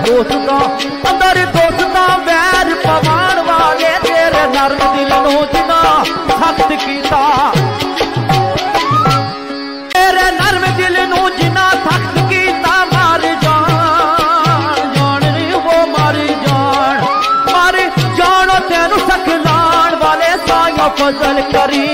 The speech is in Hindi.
दोस्तां अंदर दोस्तां वैर पवाण वाले तेरे नरम दिल नूं जिना सख्त कीता तेरे नरम दिल नूं जिना सख्त कीता मार जान रे वो मार जान तेनू सकलाण वाले साया फजल करी